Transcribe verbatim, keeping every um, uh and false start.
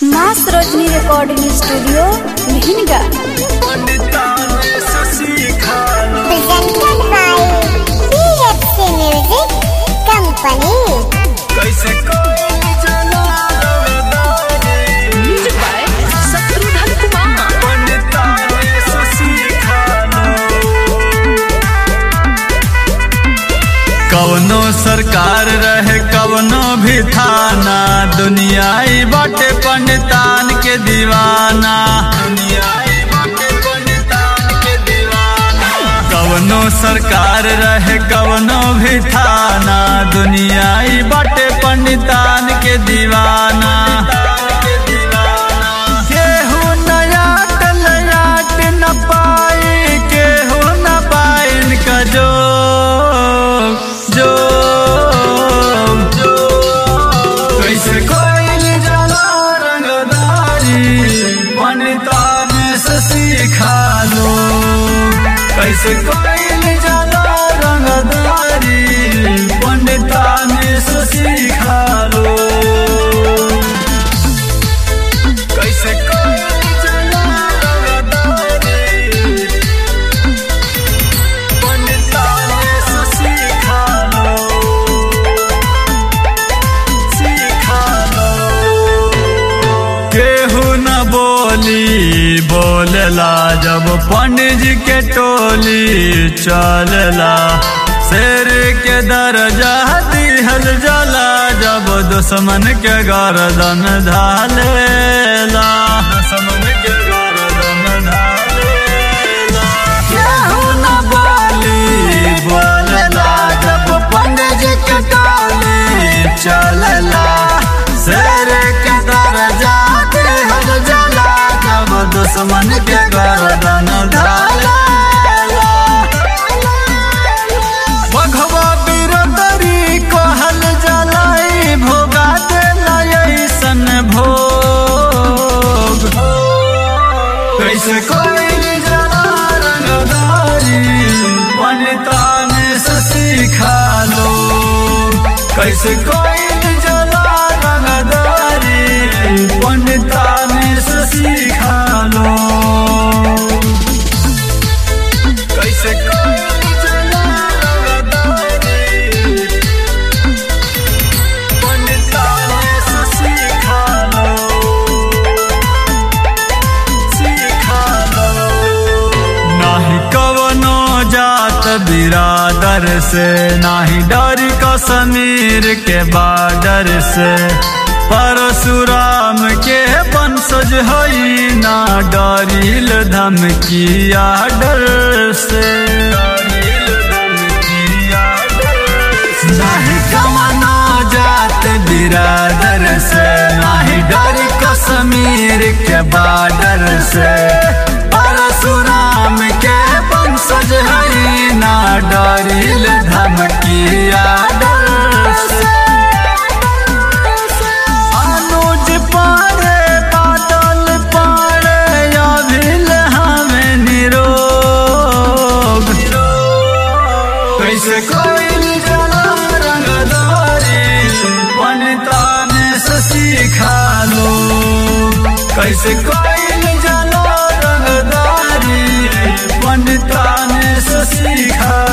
माँ Sarojini recording studio लहिनगा। Presented by B F C Music Company. कैसे कोई जना म्यूजिक बाय शत्रुघ्न कुमार। पंडिता ने सिखालो कवनो सरकार रहे कवनो भी थाना, दुनियाई बाटे पंडितान के दीवाना। दुनियाई बाटे पंडितान के दीवाना। कवनो सरकार रहे कवनो भी थाना, दुनियाई बाटे पंडितान के दीवाना। केहू नया टलयाट न पाई, केहू न पाइन का जो जो कैसे कोई जना रंगदारी पंडितान से सीखा लो। कैसे कोई जना रंगदारी पंडितान से सीखा लो। कैसे कोई जना रंगदारी पंडितान से सीखा लो। सीखा लो। केहू न बोली बोलेला जब पंडित जी के टोली चलेला। शेर के दर्जा दिहल जाला जब दुश्मन के गर्दन ढालेला। दुश्मन के गर्दन ढालेला। केहू न बोली बोलेला जब पंडित जी के टोली चलेला। शेर के दर्जा दिहल जाला जब दुश्मन के गर्दन ढालेला। भगवा बिरदरी कहल जलाई भोगा देला ऐसन भोग। कैसे कोई जना रंगदारी पंडितान से सीखा लो। कैसे कोई जना रंगदारी पंडितान से सीखा लो। कैसे कोई जना रंगदारी पंडितान से सीखा लो। सीखा लो। नाही कवनो जात बिरादर से, नाही डर कश्मीर के बॉर्डर से। परशुराम के वंशज हई ना डरिल धमकिया डर से। डरिल धमकिया डर से। नाही कवनो जात बिरादर से, नाही डर कश्मीर के बॉर्डर से। परशुराम के वंशज हई ना डरिल धमकिया डर से। अनुज पारे बादल पारे अभिल हमें निरोग। कैसे कोई जना रंगदारी पंडितान से सीखा लो। कैसे कोई जना रंगदारी पंडितान से सीखा